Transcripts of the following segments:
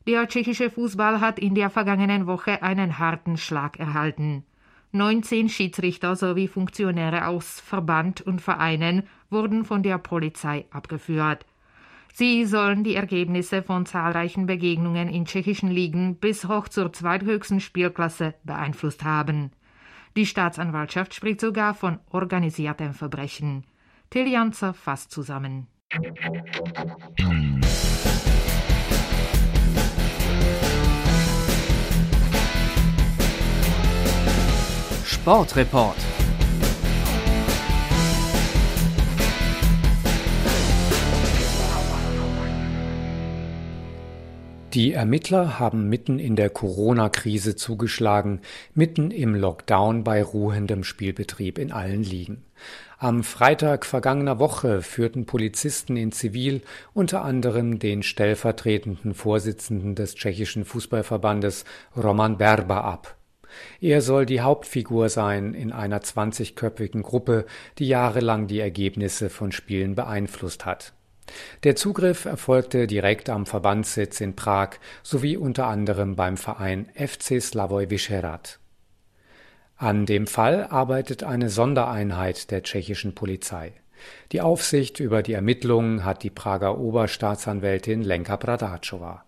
Der tschechische Fußball hat in der vergangenen Woche einen harten Schlag erhalten. 19 Schiedsrichter sowie Funktionäre aus Verband und Vereinen wurden von der Polizei abgeführt. Sie sollen die Ergebnisse von zahlreichen Begegnungen in tschechischen Ligen bis hoch zur zweithöchsten Spielklasse beeinflusst haben. Die Staatsanwaltschaft spricht sogar von organisiertem Verbrechen. Till Janzer fasst zusammen. Sportreport. Die Ermittler haben mitten in der Corona-Krise zugeschlagen, mitten im Lockdown bei ruhendem Spielbetrieb in allen Ligen. Am Freitag vergangener Woche führten Polizisten in Zivil unter anderem den stellvertretenden Vorsitzenden des tschechischen Fußballverbandes Roman Berba ab. Er soll die Hauptfigur sein in einer 20-köpfigen Gruppe, die jahrelang die Ergebnisse von Spielen beeinflusst hat. Der Zugriff erfolgte direkt am Verbandssitz in Prag sowie unter anderem beim Verein FC Slavoj Vyšehrad. An dem Fall arbeitet eine Sondereinheit der tschechischen Polizei. Die Aufsicht über die Ermittlungen hat die Prager Oberstaatsanwältin Lenka Bradáčová.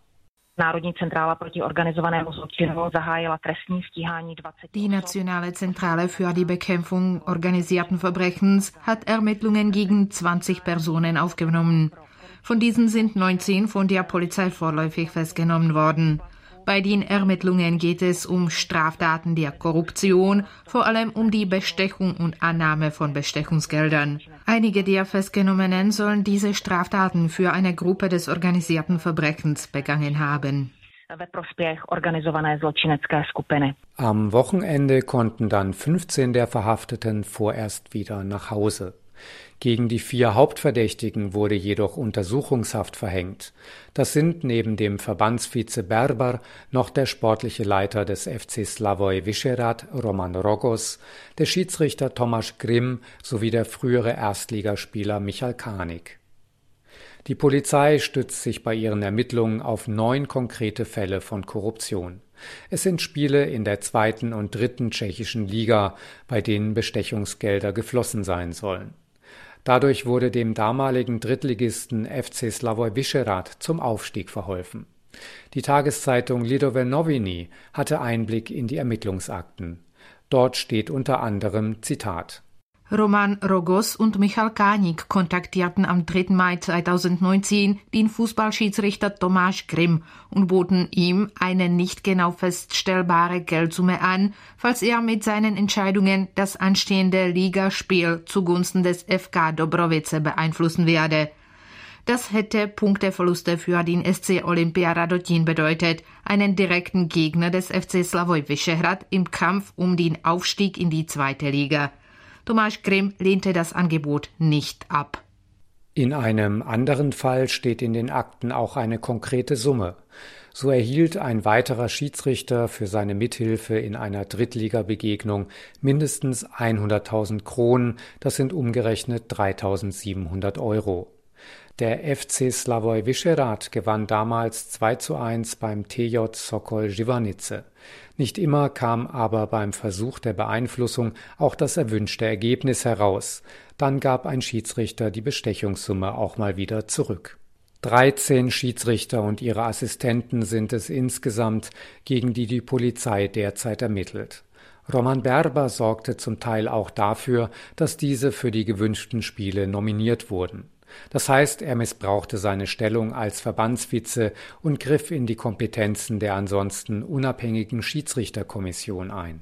Die Nationale Zentrale für die Bekämpfung organisierten Verbrechens hat Ermittlungen gegen 20 Personen aufgenommen. Von diesen sind 19 von der Polizei vorläufig festgenommen worden. Bei den Ermittlungen geht es um Straftaten der Korruption, vor allem um die Bestechung und Annahme von Bestechungsgeldern. Einige der Festgenommenen sollen diese Straftaten für eine Gruppe des organisierten Verbrechens begangen haben. Am Wochenende konnten dann 15 der Verhafteten vorerst wieder nach Hause. Gegen die 4 Hauptverdächtigen wurde jedoch Untersuchungshaft verhängt. Das sind neben dem Verbandsvize Berber noch der sportliche Leiter des FC Slavoj Vyšehrad, Roman Rogos, der Schiedsrichter Tomáš Grimm sowie der frühere Erstligaspieler Michal Kánik. Die Polizei stützt sich bei ihren Ermittlungen auf 9 konkrete Fälle von Korruption. Es sind Spiele in der 2. und 3. tschechischen Liga, bei denen Bestechungsgelder geflossen sein sollen. Dadurch wurde dem damaligen Drittligisten FC Slavoj Vyšehrad zum Aufstieg verholfen. Die Tageszeitung Lidové noviny hatte Einblick in die Ermittlungsakten. Dort steht unter anderem, Zitat: Roman Rogos und Michal Kánik kontaktierten am 3. Mai 2019 den Fußballschiedsrichter Tomáš Grimm und boten ihm eine nicht genau feststellbare Geldsumme an, falls er mit seinen Entscheidungen das anstehende Ligaspiel zugunsten des FK Dobrovice beeinflussen werde. Das hätte Punkteverluste für den SC Olympia Radotín bedeutet, einen direkten Gegner des FC Slavoj Vyšehrad im Kampf um den Aufstieg in die 2. Liga. Tomáš Grimm lehnte das Angebot nicht ab. In einem anderen Fall steht in den Akten auch eine konkrete Summe. So erhielt ein weiterer Schiedsrichter für seine Mithilfe in einer Drittligabegegnung mindestens 100.000 Kronen, das sind umgerechnet 3.700 €. Der FC Slavoj Vyšehrad gewann damals 2:1 beim TJ Sokol Živanice. Nicht immer kam aber beim Versuch der Beeinflussung auch das erwünschte Ergebnis heraus. Dann gab ein Schiedsrichter die Bestechungssumme auch mal wieder zurück. 13 Schiedsrichter und ihre Assistenten sind es insgesamt, gegen die die Polizei derzeit ermittelt. Roman Berba sorgte zum Teil auch dafür, dass diese für die gewünschten Spiele nominiert wurden. Das heißt, er missbrauchte seine Stellung als Verbandsvize und griff in die Kompetenzen der ansonsten unabhängigen Schiedsrichterkommission ein.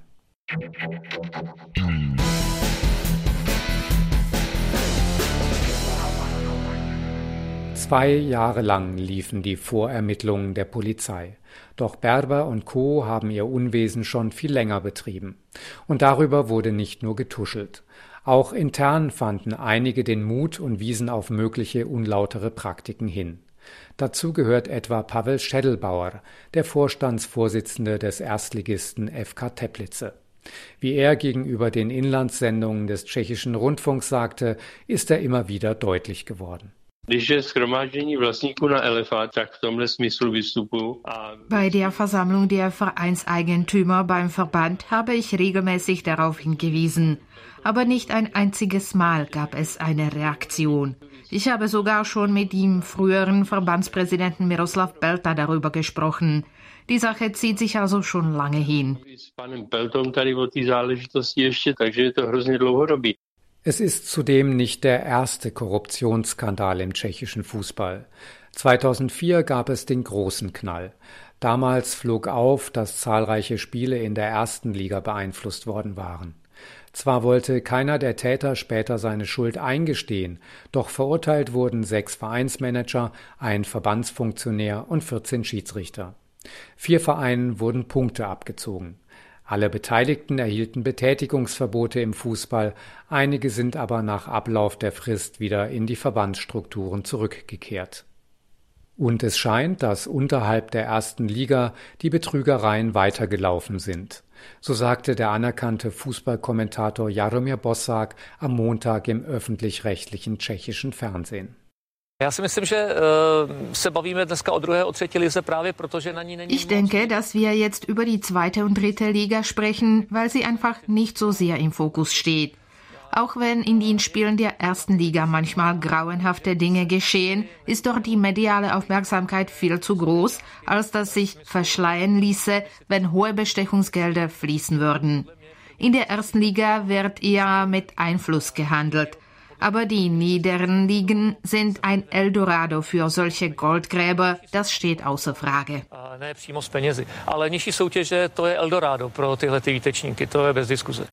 Zwei Jahre lang liefen die Vorermittlungen der Polizei. Doch Berber und Co. haben ihr Unwesen schon viel länger betrieben. Und darüber wurde nicht nur getuschelt. Auch intern fanden einige den Mut und wiesen auf mögliche unlautere Praktiken hin. Dazu gehört etwa Pavel Schädelbauer, der Vorstandsvorsitzende des Erstligisten FK Teplice. Wie er gegenüber den Inlandssendungen des tschechischen Rundfunks sagte, ist er immer wieder deutlich geworden. Bei der Versammlung der Vereinseigentümer beim Verband habe ich regelmäßig darauf hingewiesen. Aber nicht ein einziges Mal gab es eine Reaktion. Ich habe sogar schon mit dem früheren Verbandspräsidenten Miroslav Pelta darüber gesprochen. Die Sache zieht sich also schon lange hin. Es ist zudem nicht der erste Korruptionsskandal im tschechischen Fußball. 2004 gab es den großen Knall. Damals flog auf, dass zahlreiche Spiele in der ersten Liga beeinflusst worden waren. Zwar wollte keiner der Täter später seine Schuld eingestehen, doch verurteilt wurden 6 Vereinsmanager, ein Verbandsfunktionär und 14 Schiedsrichter. 4 Vereinen wurden Punkte abgezogen. Alle Beteiligten erhielten Betätigungsverbote im Fußball, einige sind aber nach Ablauf der Frist wieder in die Verbandsstrukturen zurückgekehrt. Und es scheint, dass unterhalb der ersten Liga die Betrügereien weitergelaufen sind. So sagte der anerkannte Fußballkommentator Jaromír Bosak am Montag im öffentlich-rechtlichen tschechischen Fernsehen. Ich denke, dass wir jetzt über die 2. und 3. Liga sprechen, weil sie einfach nicht so sehr im Fokus steht. Auch wenn in den Spielen der 1. Liga manchmal grauenhafte Dinge geschehen, ist dort die mediale Aufmerksamkeit viel zu groß, als dass sich verschleiern ließe, wenn hohe Bestechungsgelder fließen würden. In der 1. Liga wird eher mit Einfluss gehandelt. Aber die niederen Ligen sind ein Eldorado für solche Goldgräber, das steht außer Frage. Ne přímo z penězi, ale nižší soutěže, to je Eldorado pro tyhle výtečníky, to je bez diskuze.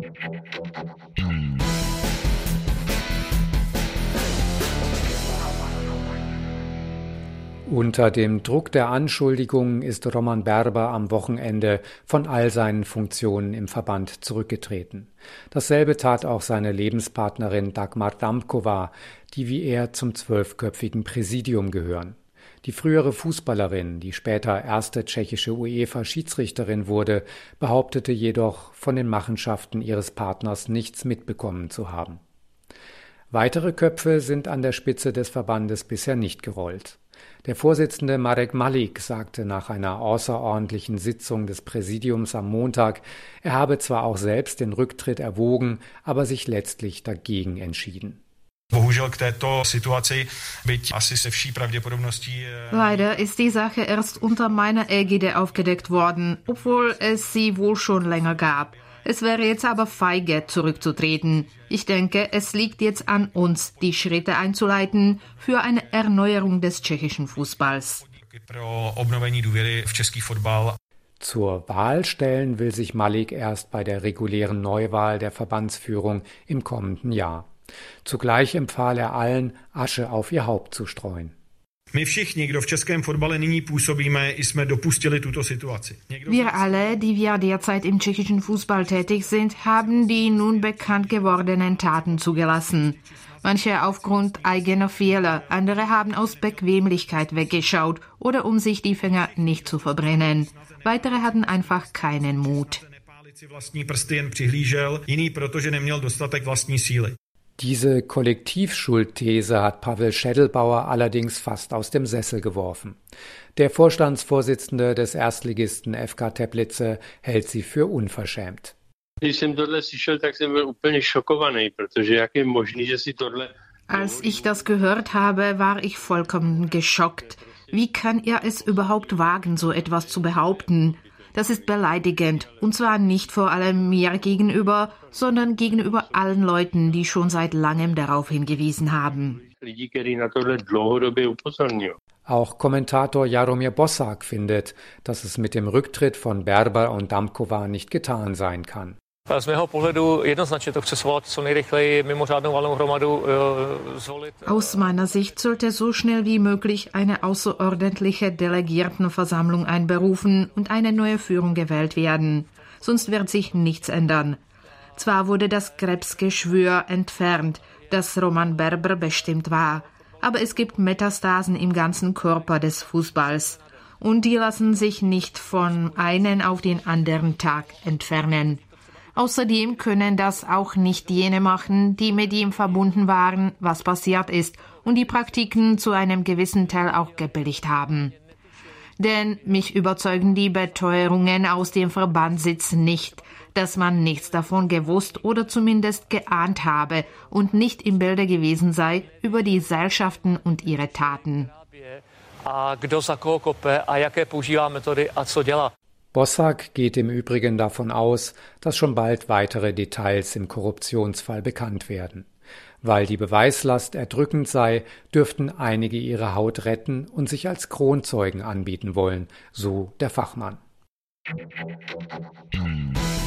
Unter dem Druck der Anschuldigungen ist Roman Berber am Wochenende von all seinen Funktionen im Verband zurückgetreten. Dasselbe tat auch seine Lebenspartnerin Dagmar Damkova, die wie er zum 12-köpfigen Präsidium gehören. Die frühere Fußballerin, die später erste tschechische UEFA-Schiedsrichterin wurde, behauptete jedoch, von den Machenschaften ihres Partners nichts mitbekommen zu haben. Weitere Köpfe sind an der Spitze des Verbandes bisher nicht gerollt. Der Vorsitzende Marek Malik sagte nach einer außerordentlichen Sitzung des Präsidiums am Montag, er habe zwar auch selbst den Rücktritt erwogen, aber sich letztlich dagegen entschieden. Leider ist die Sache erst unter meiner Ägide aufgedeckt worden, obwohl es sie wohl schon länger gab. Es wäre jetzt aber feige, zurückzutreten. Ich denke, es liegt jetzt an uns, die Schritte einzuleiten für eine Erneuerung des tschechischen Fußballs. Zur Wahl stellen will sich Malik erst bei der regulären Neuwahl der Verbandsführung im kommenden Jahr. Zugleich empfahl er allen, Asche auf ihr Haupt zu streuen. Wir alle, die wir derzeit im tschechischen Fußball tätig sind, haben die nun bekannt gewordenen Taten zugelassen. Manche aufgrund eigener Fehler, andere haben aus Bequemlichkeit weggeschaut oder um sich die Finger nicht zu verbrennen. Weitere hatten einfach keinen Mut. Diese Kollektivschuldthese hat Pavel Schädelbauer allerdings fast aus dem Sessel geworfen. Der Vorstandsvorsitzende des Erstligisten FK Teplice hält sie für unverschämt. Als ich das gehört habe, war ich vollkommen geschockt. Wie kann er es überhaupt wagen, so etwas zu behaupten? Das ist beleidigend, und zwar nicht vor allem mir gegenüber, sondern gegenüber allen Leuten, die schon seit langem darauf hingewiesen haben. Auch Kommentator Jaromír Bosak findet, dass es mit dem Rücktritt von Berber und Damkova nicht getan sein kann. Z mého pohledu jednoznačně to chce svolat co nejrychleji mimořádnou valnou hromadu zvolit. Aus meiner Sicht sollte so schnell wie möglich eine außerordentliche Delegiertenversammlung einberufen und eine neue Führung gewählt werden. Sonst wird sich nichts ändern. Zwar wurde das Krebsgeschwür entfernt, das Roman Berber bestimmt war, aber es gibt Metastasen im ganzen Körper des Fußballs. Und die lassen sich nicht von einem auf den anderen Tag entfernen. Außerdem können das auch nicht jene machen, die mit ihm verbunden waren, was passiert ist, und die Praktiken zu einem gewissen Teil auch gebilligt haben. Denn mich überzeugen die Beteuerungen aus dem Verbandssitz nicht, dass man nichts davon gewusst oder zumindest geahnt habe und nicht im Bilde gewesen sei über die Seilschaften und ihre Taten. Bossack geht im Übrigen davon aus, dass schon bald weitere Details im Korruptionsfall bekannt werden. Weil die Beweislast erdrückend sei, dürften einige ihre Haut retten und sich als Kronzeugen anbieten wollen, so der Fachmann.